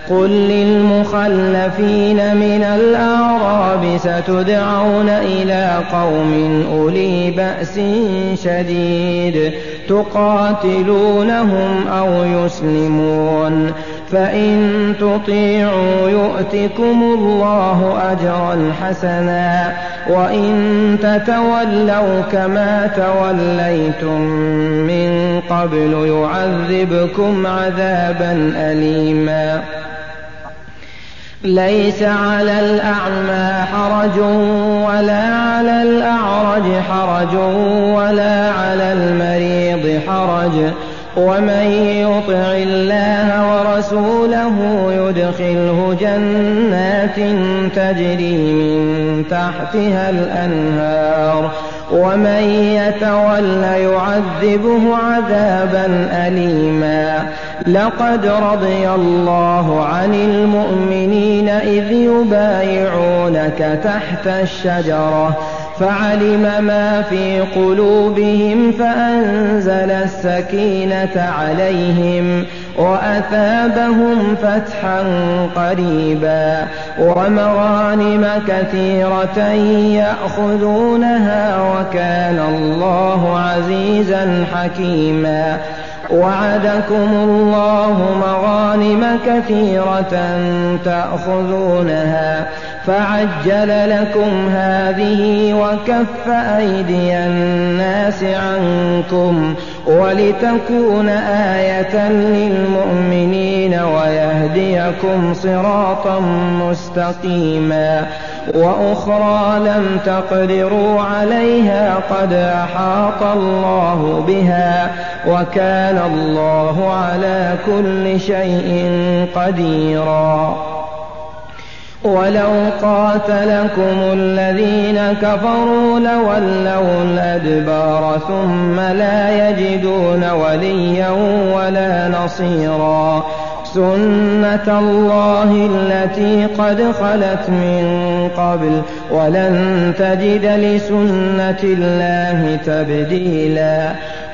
قل للمخلفين من الأعراب ستدعون إلى قوم أولي بأس شديد تقاتلونهم أو يسلمون فإن تطيعوا يؤتكم الله أجرا حسنا وإن تتولوا كما توليتم من قبل يعذبكم عذابا أليما ليس على الأعمى حرج ولا على الأعرج حرج ولا على المريض حرج ومن يطع الله ورسوله يدخله جنات تجري من تحتها الأنهار ومن يتول يعذبه عذابا أليما لقد رضي الله عن المؤمنين إذ يبايعونك تحت الشجرة فعلم ما في قلوبهم فأنزل السكينة عليهم وأثابهم فتحا قريبا ومغانم كثيرة يأخذونها وكان الله عزيزا حكيما وعدكم الله مغانم كثيرة تأخذونها فعجل لكم هذه وكف أيدي الناس عنكم ولتكون آية للمؤمنين ويهديكم صراطا مستقيما وأخرى لم تقدروا عليها قد أحاط الله بها وكان الله على كل شيء قديرا ولو قاتلكم الذين كفروا لولوا الأدبار ثم لا يجدون وليا ولا نصيرا سنة الله التي قد خلت من قبل ولن تجد لسنة الله تبديلا